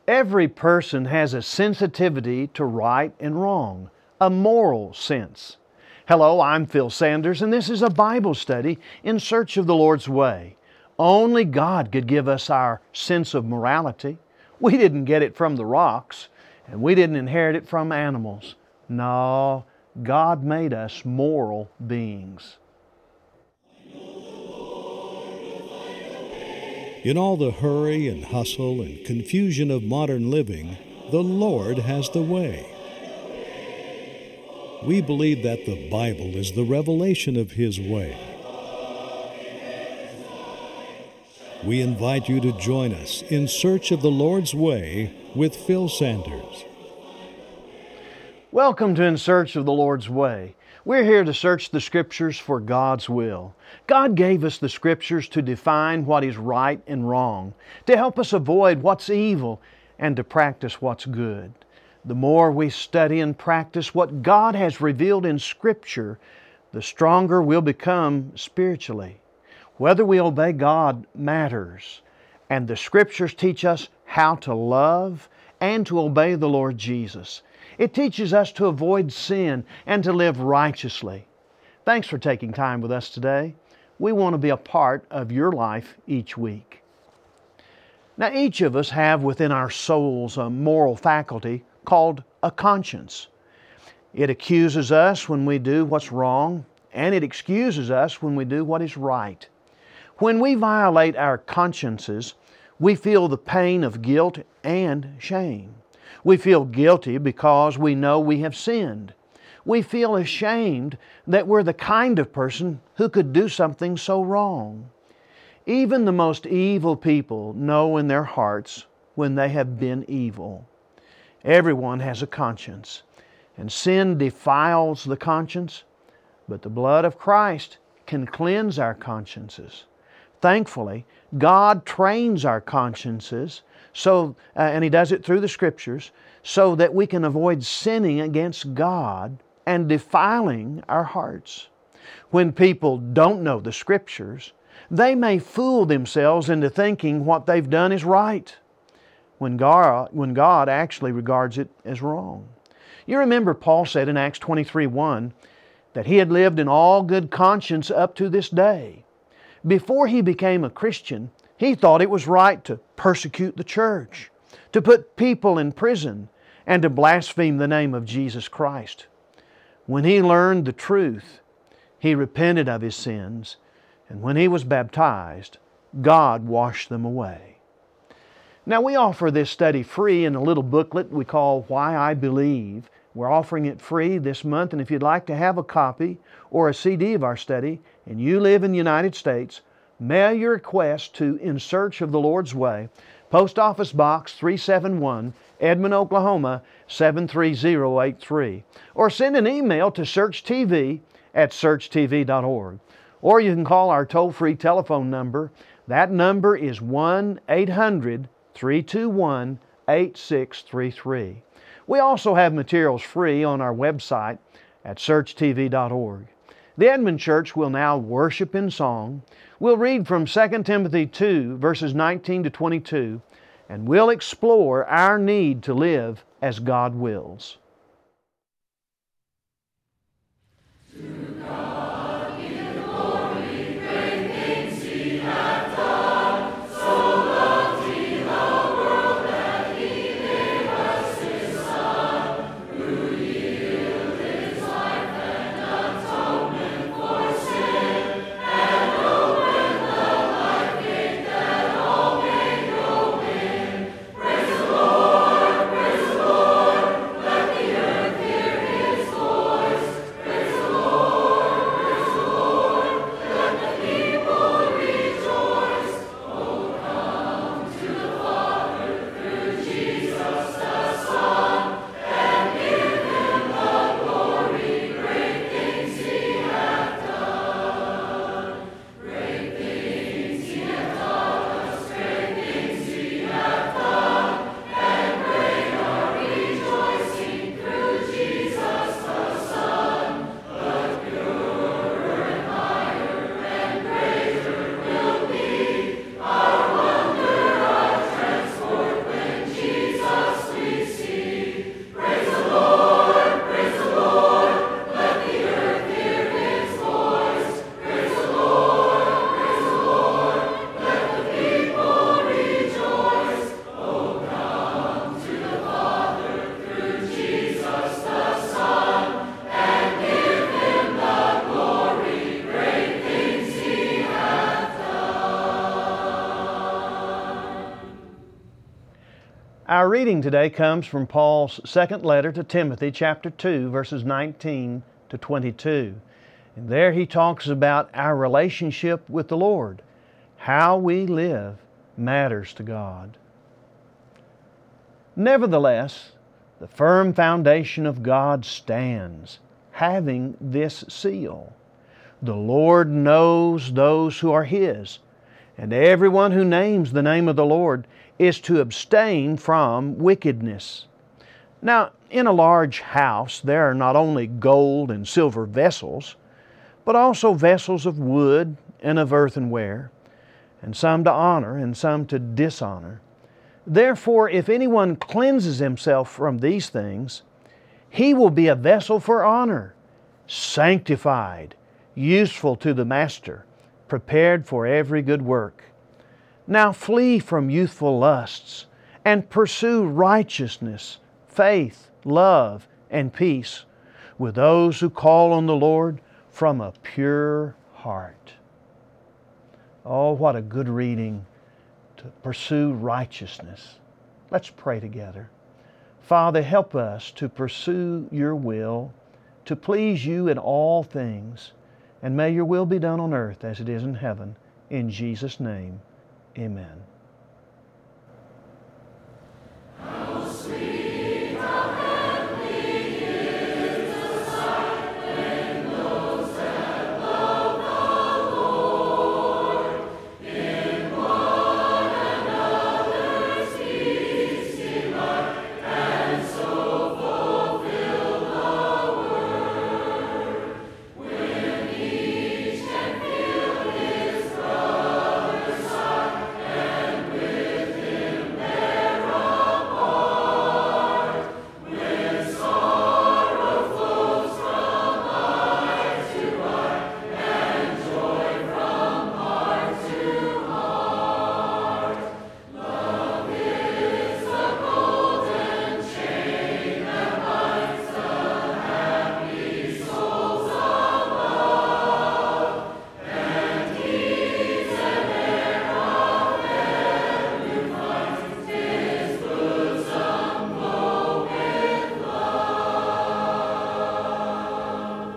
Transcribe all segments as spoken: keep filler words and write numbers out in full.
Every person has a sensitivity to right and wrong, a moral sense. Hello, I'm Phil Sanders, and this is a Bible study in search of the Lord's way. Only God could give us our sense of morality. We didn't get it from the rocks, and we didn't inherit it from animals. No, God made us moral beings. In all the hurry and hustle and confusion of modern living, the Lord has the way. We believe that the Bible is the revelation of His way. We invite you to join us in search of the Lord's way with Phil Sanders. Welcome to In Search of the Lord's Way. We're here to search the Scriptures for God's will. God gave us the Scriptures to define what is right and wrong, to help us avoid what's evil, and to practice what's good. The more we study and practice what God has revealed in Scripture, the stronger we'll become spiritually. Whether we obey God matters, and the Scriptures teach us how to love and to obey the Lord Jesus. It teaches us to avoid sin and to live righteously. Thanks for taking time with us today. We want to be a part of your life each week. Now, each of us have within our souls a moral faculty called a conscience. It accuses us when we do what's wrong, and it excuses us when we do what is right. When we violate our consciences, we feel the pain of guilt and shame. We feel guilty because we know we have sinned. We feel ashamed that we're the kind of person who could do something so wrong. Even the most evil people know in their hearts when they have been evil. Everyone has a conscience, and sin defiles the conscience, but the blood of Christ can cleanse our consciences. Thankfully, God trains our consciences, so uh, and He does it through the Scriptures, so that we can avoid sinning against God and defiling our hearts. When people don't know the Scriptures, they may fool themselves into thinking what they've done is right, when God, when God actually regards it as wrong. You remember Paul said in Acts twenty-three one that he had lived in all good conscience up to this day. Before he became a Christian, he thought it was right to persecute the church, to put people in prison, and to blaspheme the name of Jesus Christ. When he learned the truth, he repented of his sins, and when he was baptized, God washed them away. Now, we offer this study free in a little booklet we call Why I Believe. We're offering it free this month, and if you'd like to have a copy or a C D of our study, and you live in the United States, mail your request to In Search of the Lord's Way, Post Office Box three seventy-one, Edmond, Oklahoma seven three zero eight three, or send an email to searchtv at search t v dot org. Or you can call our toll-free telephone number. That number is one eight hundred, three two one, eight six three three. We also have materials free on our website at search t v dot org. The Edmond Church will now worship in song. We'll read from Second Timothy two, verses nineteen to twenty-two, and we'll explore our need to live as God wills. To God be the glory, great things He hath done. So loved He the world that He gave us His Son, who yielded His life and atonement for sin, and opened the life gate that all may go in. Praise the Lord, praise the Lord, let the Our reading today comes from Paul's second letter to Timothy, chapter two, verses nineteen to twenty-two. And there he talks about our relationship with the Lord. How we live matters to God. Nevertheless, the firm foundation of God stands, having this seal: the Lord knows those who are His, and everyone who names the name of the Lord is to abstain from wickedness. Now, in a large house, there are not only gold and silver vessels, but also vessels of wood and of earthenware, and some to honor and some to dishonor. Therefore, if anyone cleanses himself from these things, he will be a vessel for honor, sanctified, useful to the master, prepared for every good work. Now flee from youthful lusts, and pursue righteousness, faith, love, and peace with those who call on the Lord from a pure heart. Oh, what a good reading to pursue righteousness. Let's pray together. Father, help us to pursue Your will, to please You in all things, and may Your will be done on earth as it is in heaven. In Jesus' name, amen. How sweet, how heavenly is the sight when those that love the Lord in one another's peace delight, and so fulfill the word. When each can feel his brother's side, and with him bear apart, when sorrow flows from eye to eye, and joy from heart to heart. Love is the golden chain that binds the happy souls above, and keeps an heir of heaven who finds his bosom glow with love.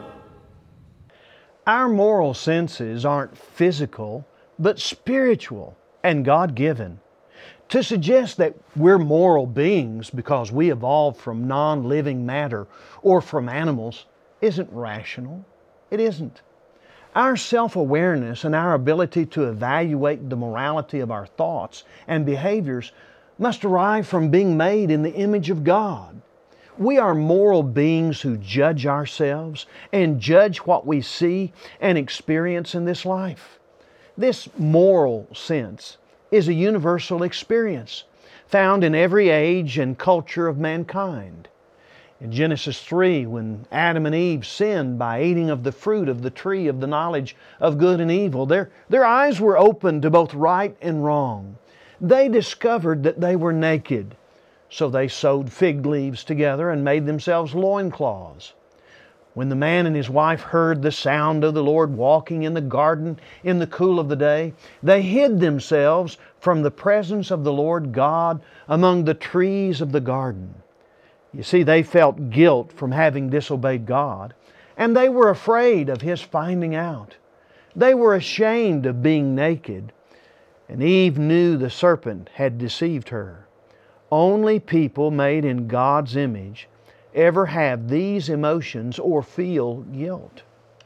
Our moral senses aren't physical, but spiritual and God-given. To suggest that we're moral beings because we evolved from non-living matter or from animals isn't rational. It isn't. Our self-awareness and our ability to evaluate the morality of our thoughts and behaviors must arise from being made in the image of God. We are moral beings who judge ourselves and judge what we see and experience in this life. This moral sense is a universal experience found in every age and culture of mankind. In Genesis three, when Adam and Eve sinned by eating of the fruit of the tree of the knowledge of good and evil, their, their eyes were opened to both right and wrong. They discovered that they were naked, so they sewed fig leaves together and made themselves loincloths. When the man and his wife heard the sound of the Lord walking in the garden in the cool of the day, they hid themselves from the presence of the Lord God among the trees of the garden. You see, they felt guilt from having disobeyed God, and they were afraid of His finding out. They were ashamed of being naked, and Eve knew the serpent had deceived her. Only people made in God's image ever have these emotions or feel guilt.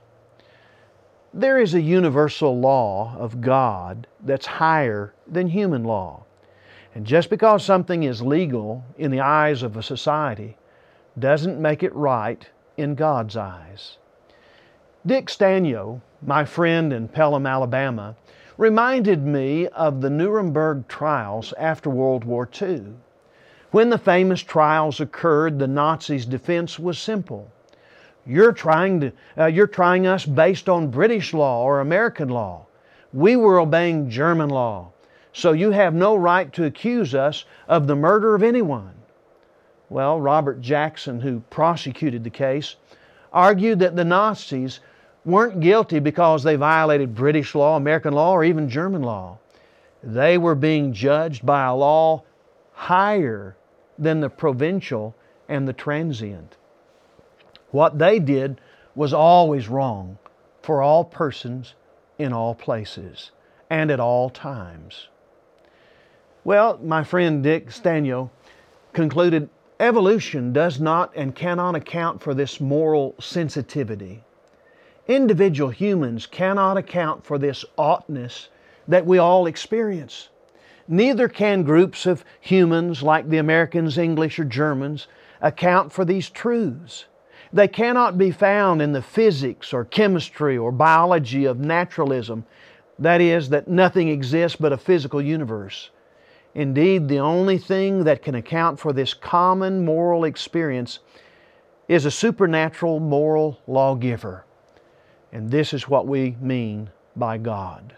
There is a universal law of God that's higher than human law. And just because something is legal in the eyes of a society doesn't make it right in God's eyes. Dick Stanyo, my friend in Pelham, Alabama, reminded me of the Nuremberg trials after World War Two. When the famous trials occurred, the Nazis' defense was simple. You're trying to, uh, you're trying us based on British law or American law. We were obeying German law, so you have no right to accuse us of the murder of anyone. Well, Robert Jackson, who prosecuted the case, argued that the Nazis weren't guilty because they violated British law, American law, or even German law. They were being judged by a law higher than the provincial and the transient. What they did was always wrong for all persons in all places and at all times. Well, my friend Dick Stanyo concluded, evolution does not and cannot account for this moral sensitivity. Individual humans cannot account for this oughtness that we all experience. Neither can groups of humans like the Americans, English, or Germans account for these truths. They cannot be found in the physics or chemistry or biology of naturalism, that is, that nothing exists but a physical universe. Indeed, the only thing that can account for this common moral experience is a supernatural moral lawgiver. And this is what we mean by God.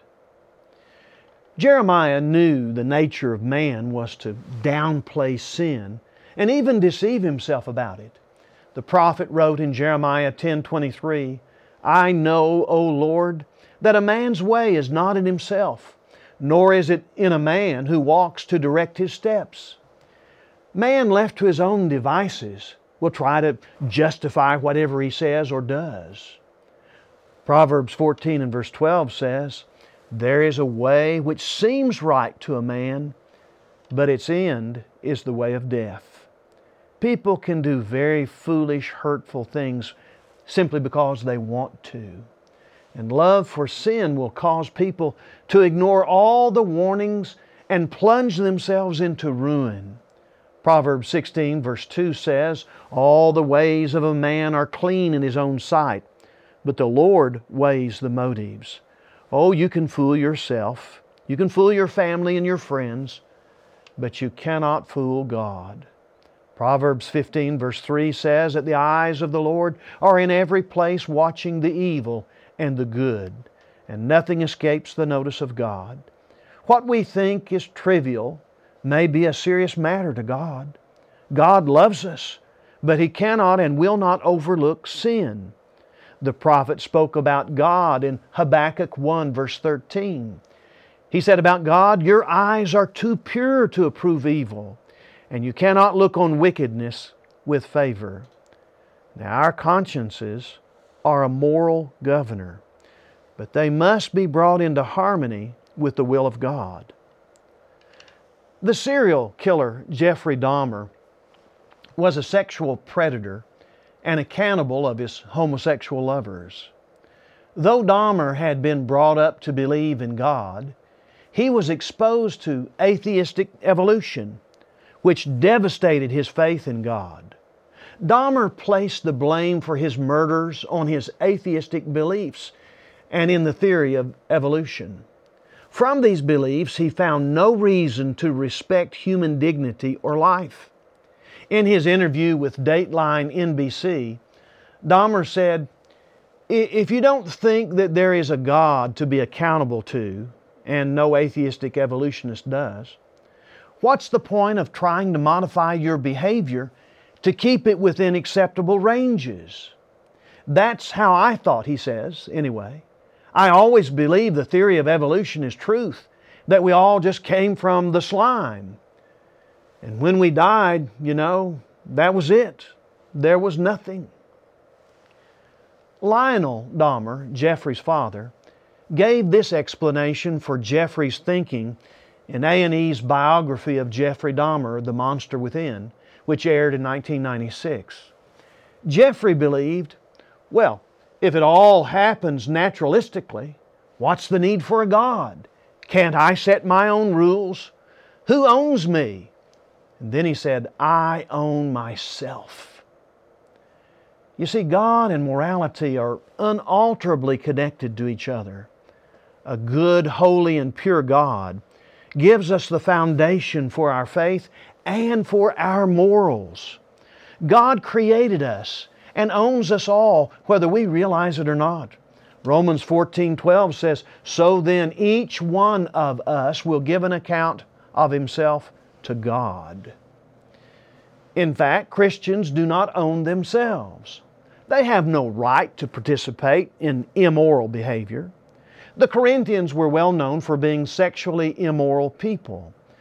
Jeremiah knew the nature of man was to downplay sin and even deceive himself about it. The prophet wrote in Jeremiah ten twenty-three, I know, O Lord, that a man's way is not in himself, nor is it in a man who walks to direct his steps. Man left to his own devices will try to justify whatever he says or does. Proverbs fourteen and verse twelve says, there is a way which seems right to a man, but its end is the way of death. People can do very foolish, hurtful things simply because they want to. And love for sin will cause people to ignore all the warnings and plunge themselves into ruin. Proverbs sixteen verse two says, all the ways of a man are clean in his own sight, but the Lord weighs the motives. Oh, you can fool yourself. You can fool your family and your friends, but you cannot fool God. Proverbs fifteen verse three says that the eyes of the Lord are in every place watching the evil and the good, and nothing escapes the notice of God. What we think is trivial may be a serious matter to God. God loves us, but He cannot and will not overlook sin. The prophet spoke about God in Habakkuk one verse thirteen. He said about God, your eyes are too pure to approve evil, and you cannot look on wickedness with favor. Now our consciences are a moral governor, but they must be brought into harmony with the will of God. The serial killer Jeffrey Dahmer was a sexual predator and a cannibal of his homosexual lovers. Though Dahmer had been brought up to believe in God, he was exposed to atheistic evolution, which devastated his faith in God. Dahmer placed the blame for his murders on his atheistic beliefs and in the theory of evolution. From these beliefs, he found no reason to respect human dignity or life. In his interview with Dateline N B C, Dahmer said, if you don't think that there is a God to be accountable to, and no atheistic evolutionist does, what's the point of trying to modify your behavior to keep it within acceptable ranges? That's how I thought, he says, anyway. I always believed the theory of evolution is truth, that we all just came from the slime. And when we died, you know, that was it. There was nothing. Lionel Dahmer, Jeffrey's father, gave this explanation for Jeffrey's thinking in A and E's biography of Jeffrey Dahmer, The Monster Within, which aired in nineteen ninety-six. Jeffrey believed, well, if it all happens naturalistically, what's the need for a God? Can't I set my own rules? Who owns me? And then he said, I own myself. You see, God and morality are unalterably connected to each other. A good, holy, and pure God gives us the foundation for our faith and for our morals. God created us and owns us all, whether we realize it or not. Romans fourteen twelve says, so then each one of us will give an account of himself to God. In fact, Christians do not own themselves. They have no right to participate in immoral behavior. The Corinthians were well known for being sexually immoral people.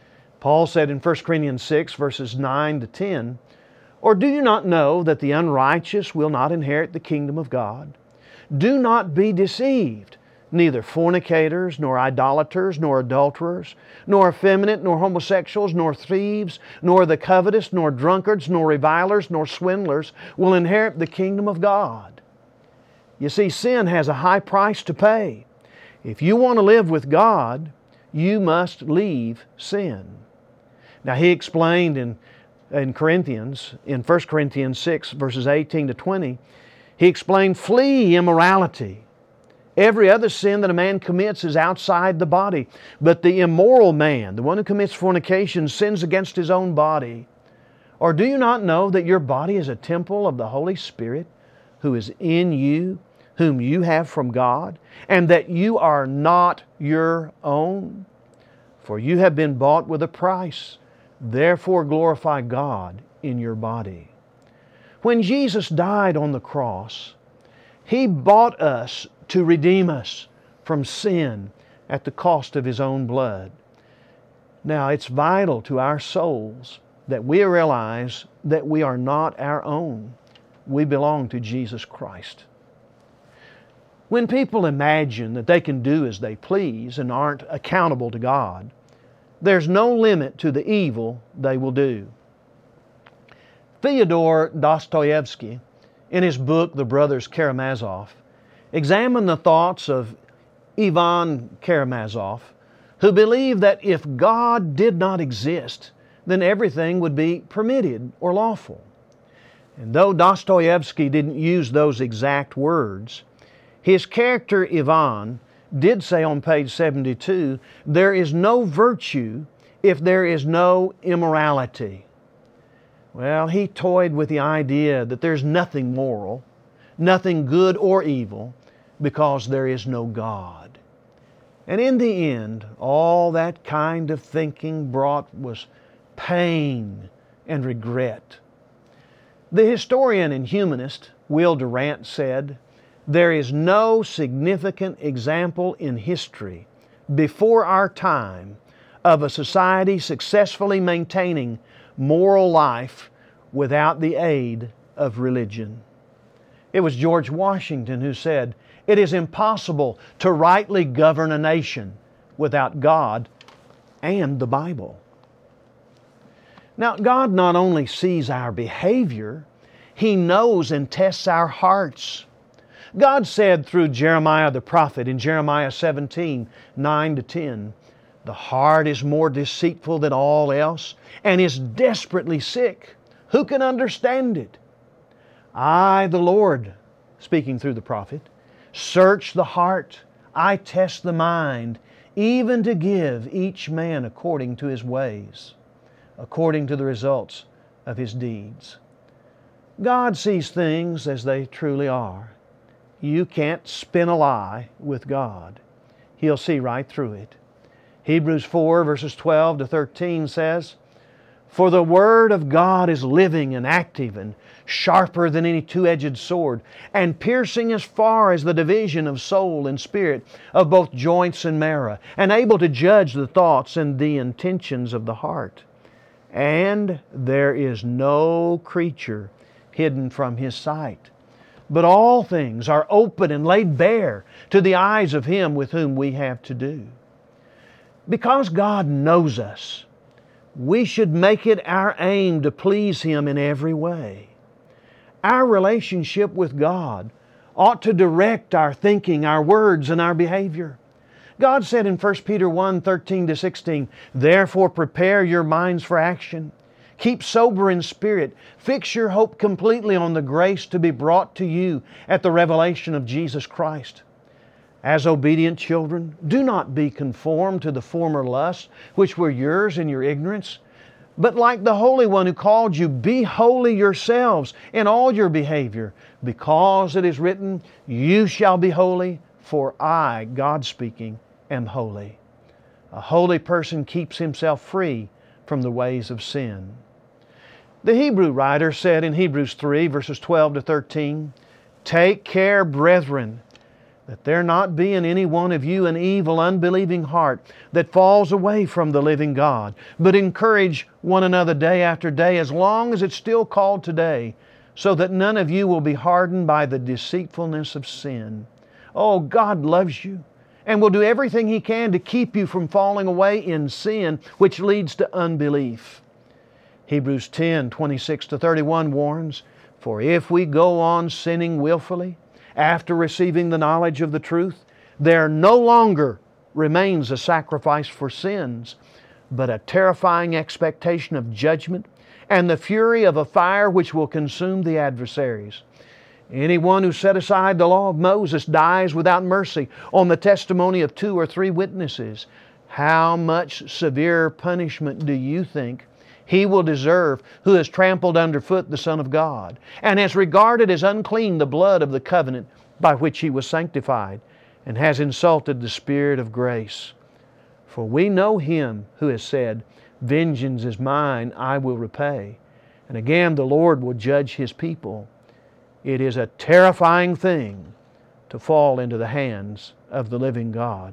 Paul said in First Corinthians six, verses nine to ten, "Or do you not know that the unrighteous will not inherit the kingdom of God? Do not be deceived. Neither fornicators, nor idolaters, nor adulterers, nor effeminate, nor homosexuals, nor thieves, nor the covetous, nor drunkards, nor revilers, nor swindlers will inherit the kingdom of God." You see, sin has a high price to pay. If you want to live with God, you must leave sin. Now, he explained in, in Corinthians, in First Corinthians six, verses eighteen to twenty, he explained, "Flee immorality. Every other sin that a man commits is outside the body, but the immoral man, the one who commits fornication, sins against his own body. Or do you not know that your body is a temple of the Holy Spirit who is in you, whom you have from God, and that you are not your own? For you have been bought with a price. Therefore glorify God in your body." When Jesus died on the cross, He bought us to redeem us from sin at the cost of His own blood. Now, it's vital to our souls that we realize that we are not our own. We belong to Jesus Christ. When people imagine that they can do as they please and aren't accountable to God, there's no limit to the evil they will do. Fyodor Dostoevsky, in his book The Brothers Karamazov, examined the thoughts of Ivan Karamazov, who believed that if God did not exist, then everything would be permitted or lawful. And though Dostoevsky didn't use those exact words, his character Ivan did say on page seventy-two, "There is no virtue if there is no immorality." Well, he toyed with the idea that there's nothing moral, nothing good or evil, because there is no God. And in the end, all that kind of thinking brought was pain and regret. The historian and humanist Will Durant said, "There is no significant example in history before our time of a society successfully maintaining moral life without the aid of religion." It was George Washington who said, "It is impossible to rightly govern a nation without God and the Bible." Now, God not only sees our behavior, He knows and tests our hearts. God said through Jeremiah the prophet in Jeremiah seventeen, nine to ten, "The heart is more deceitful than all else and is desperately sick. Who can understand it? I, the Lord," speaking through the prophet, "search the heart, I test the mind, even to give each man according to his ways, according to the results of his deeds." God sees things as they truly are. You can't spin a lie with God. He'll see right through it. Hebrews four, verses twelve to thirteen says, "For the Word of God is living and active and sharper than any two-edged sword, and piercing as far as the division of soul and spirit, of both joints and marrow, and able to judge the thoughts and the intentions of the heart. And there is no creature hidden from His sight, but all things are open and laid bare to the eyes of Him with whom we have to do." Because God knows us, we should make it our aim to please Him in every way. Our relationship with God ought to direct our thinking, our words, and our behavior. God said in First Peter one, thirteen to sixteen, "Therefore prepare your minds for action. Keep sober in spirit. Fix your hope completely on the grace to be brought to you at the revelation of Jesus Christ. As obedient children, do not be conformed to the former lusts which were yours in your ignorance, but like the Holy One who called you, be holy yourselves in all your behavior, because it is written, 'You shall be holy, for I,'" God speaking, "am holy." A holy person keeps himself free from the ways of sin. The Hebrew writer said in Hebrews three, verses twelve to thirteen, "Take care, brethren, that there not be in any one of you an evil, unbelieving heart that falls away from the living God, but encourage one another day after day, as long as it's still called today, so that none of you will be hardened by the deceitfulness of sin. Oh, God loves you and will do everything He can to keep you from falling away in sin, which leads to unbelief. Hebrews ten, twenty-six to thirty-one warns, "For if we go on sinning willfully, after receiving the knowledge of the truth, there no longer remains a sacrifice for sins, but a terrifying expectation of judgment and the fury of a fire which will consume the adversaries. Anyone who set aside the law of Moses dies without mercy on the testimony of two or three witnesses. How much severe punishment do you think he will deserve who has trampled underfoot the Son of God, and has regarded as unclean the blood of the covenant by which He was sanctified, and has insulted the Spirit of grace? For we know Him who has said, 'Vengeance is mine, I will repay.' And again, the Lord will judge His people. It is a terrifying thing to fall into the hands of the living God."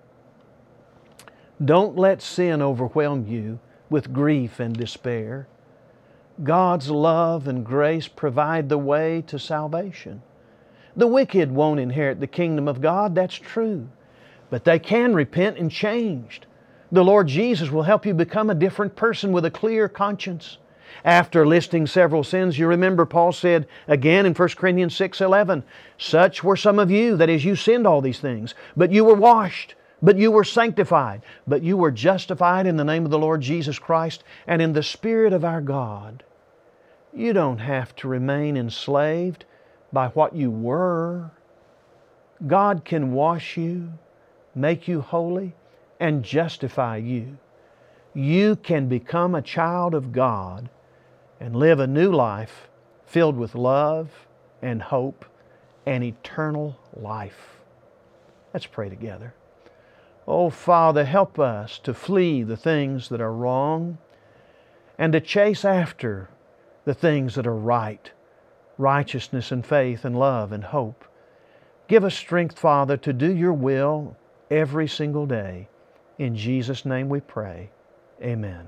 Don't let sin overwhelm you with grief and despair. God's love and grace provide the way to salvation. The wicked won't inherit the kingdom of God, that's true. But they can repent and change. The Lord Jesus will help you become a different person with a clear conscience. After listing several sins, you remember Paul said again in First Corinthians six eleven, "Such were some of you, that is, you sinned all these things, but you were washed, but you were sanctified, but you were justified in the name of the Lord Jesus Christ and in the Spirit of our God." You don't have to remain enslaved by what you were. God can wash you, make you holy, and justify you. You can become a child of God and live a new life filled with love and hope and eternal life. Let's pray together. Oh, Father, help us to flee the things that are wrong and to chase after the things that are right, righteousness and faith and love and hope. Give us strength, Father, to do Your will every single day. In Jesus' name we pray. Amen.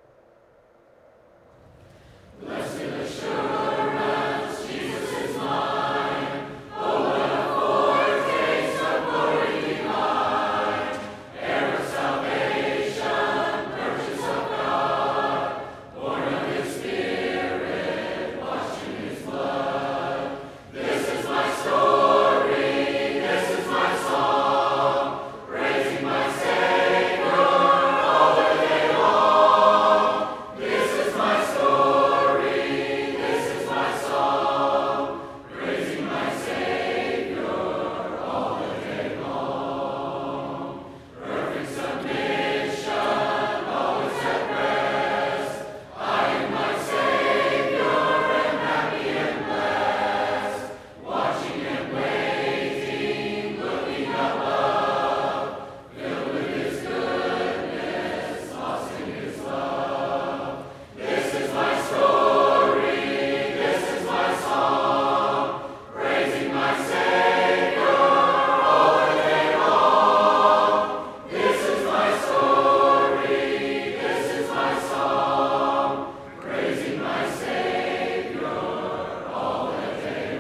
Blessed assurance, Jesus is mine. Oh, what a foretaste of glory divine. Heir of salvation, purchase of God, born of His Spirit, washed in His blood. This is my story, this is my song, praising my Savior all the day long. This is my story, this is my song, praising my Savior all the day long. Perfect submission, always at rest. I in my Savior am happy and blessed, watching and waiting, looking above, filled with His goodness, lost in His love. This is my story, this is my song, praising my Savior all the day long. This is my story, this is my song, praising my Savior all the day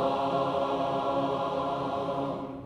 long.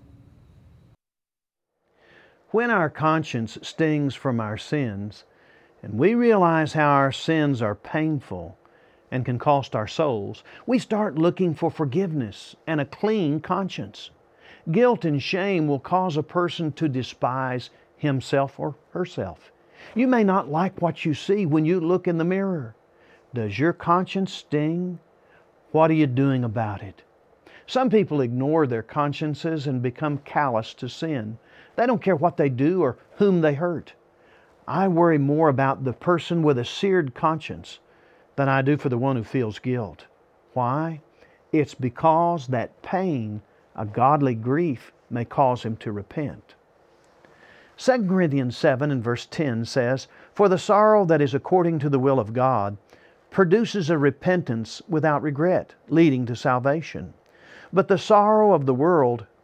When our conscience stings from our sins, and we realize how our sins are painful and can cost our souls, we start looking for forgiveness and a clean conscience. Guilt and shame will cause a person to despise himself or herself. You may not like what you see when you look in the mirror. Does your conscience sting? What are you doing about it? Some people ignore their consciences and become callous to sin. They don't care what they do or whom they hurt. I worry more about the person with a seared conscience than I do for the one who feels guilt. Why? It's because that pain, a godly grief, may cause him to repent. Second Corinthians seven and verse ten says, "For the sorrow that is according to the will of God produces a repentance without regret, leading to salvation. But the sorrow of the world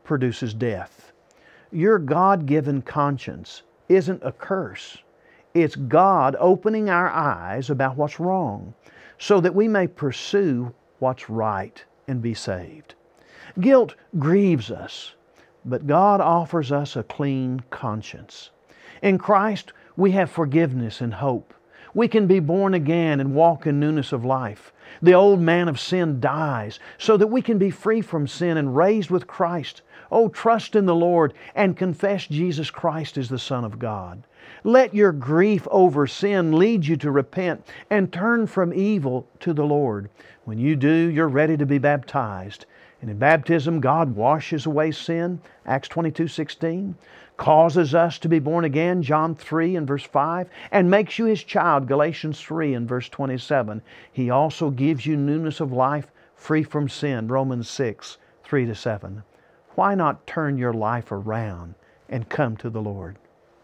produces death. Your God-given conscience isn't a curse. It's God opening our eyes about what's wrong so that we may pursue what's right and be saved. Guilt grieves us, but God offers us a clean conscience. In Christ, we have forgiveness and hope. We can be born again and walk in newness of life. The old man of sin dies so that we can be free from sin and raised with Christ. Oh, trust in the Lord and confess Jesus Christ as the Son of God. Let your grief over sin lead you to repent and turn from evil to the Lord. When you do, you're ready to be baptized. And in baptism, God washes away sin, Acts twenty-two sixteen, causes us to be born again, John three and verse five, and makes you His child, Galatians three and verse twenty-seven. He also gives you newness of life, free from sin, Romans six, three to seven. Why not turn your life around and come to the Lord?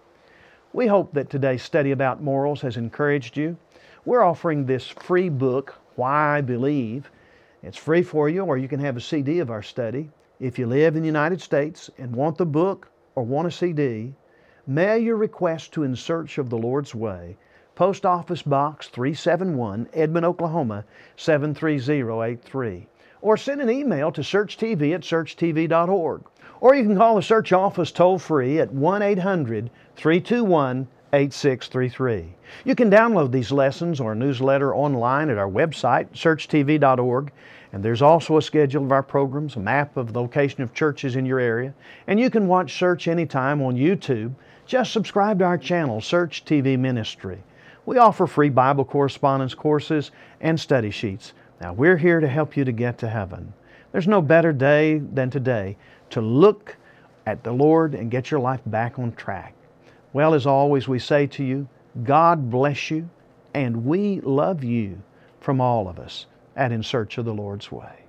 We hope that today's study about morals has encouraged you. We're offering this free book, Why I Believe. It's free for you, or you can have a C D of our study. If you live in the United States and want the book or want a C D, mail your request to In Search of the Lord's Way, Post Office Box three seventy-one, Edmond, Oklahoma, seven three zero eight three. Or send an email to searchtv at search t v dot org. Or you can call the Search office toll-free at one eight hundred, three two one, eight six three three. You can download these lessons or newsletter online at our website, search t v dot org. And there's also a schedule of our programs, a map of the location of churches in your area. And you can watch Search anytime on YouTube. Just subscribe to our channel, Search T V Ministry. We offer free Bible correspondence courses and study sheets. Now, we're here to help you to get to heaven. There's no better day than today to look at the Lord and get your life back on track. Well, as always, we say to you, God bless you, and we love you from all of us at In Search of the Lord's Way.